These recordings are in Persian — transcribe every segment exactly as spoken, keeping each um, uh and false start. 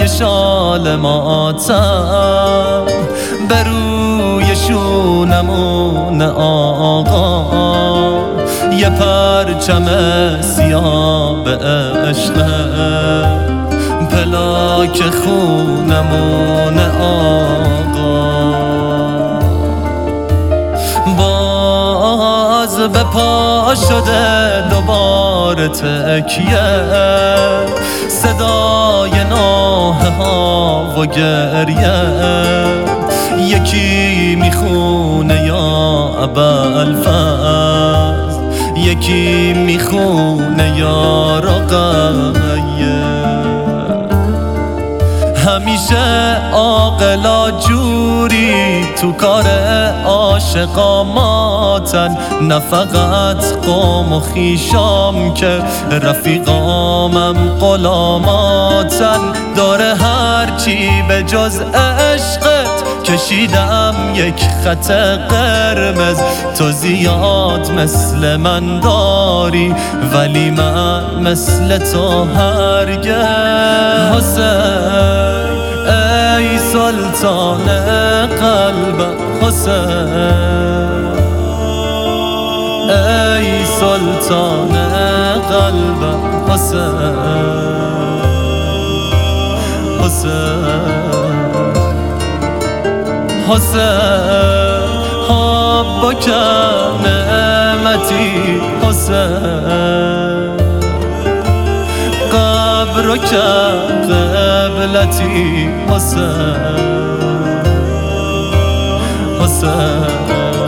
پای شال ماتم، بر روی شونمون آقا یه پرچم سیاه به عشقه، پلاک خونمون آقا. باز به پا شده دوباره تکیه، صدای ناله ها و گریه، یکی میخونه یا ابوالفضل، یکی میخونه یا رقیه. همیشه عاقلا جوری تو کار عاشقا ماتن، نه فقط قوم و خیشام که رفیقامم غلاماتن. داره هرچی به جز عشقت کشیدم یک خط قرمز، تو زیاد مثل من داری ولی من مثل تو هرگز. حسین ای سلطان قلبم، حسین ای سلطان قلبم، حسین حسین حسین حبک نعمتی، حسین قبرک قبلتی، حسین حسین.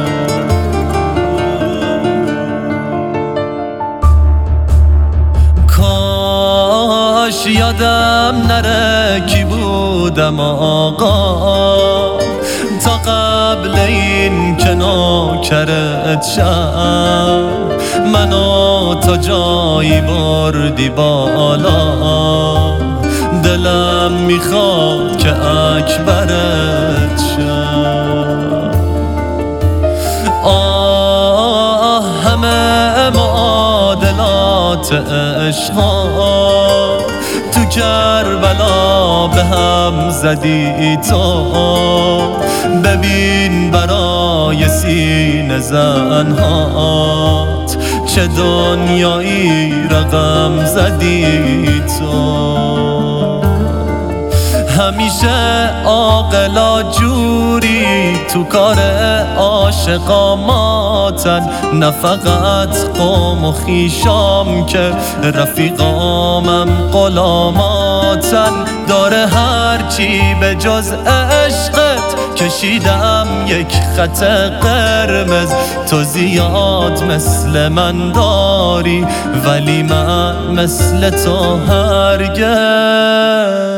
کاش یادم نره کی بودم آقا، تا قبل این که نوکرت شم، منو تا جایی بردی بالا، دلم میخواد که اکبرت شم. آه همه معادلات عشقا تو کربلا به هم زدی تو، ببین برای سینه زنهات چه دنیایی رقم زدی تو. همیشه عاقلا جوری تو کار عاشقا ماتن، نه فقط قوم و خیشام که رفیقامم غلاماتن. داره هرچی به جز عشقت کشیدم یک خط قرمز، تو زیاد مثل من داری ولی من مثل تو هرگز.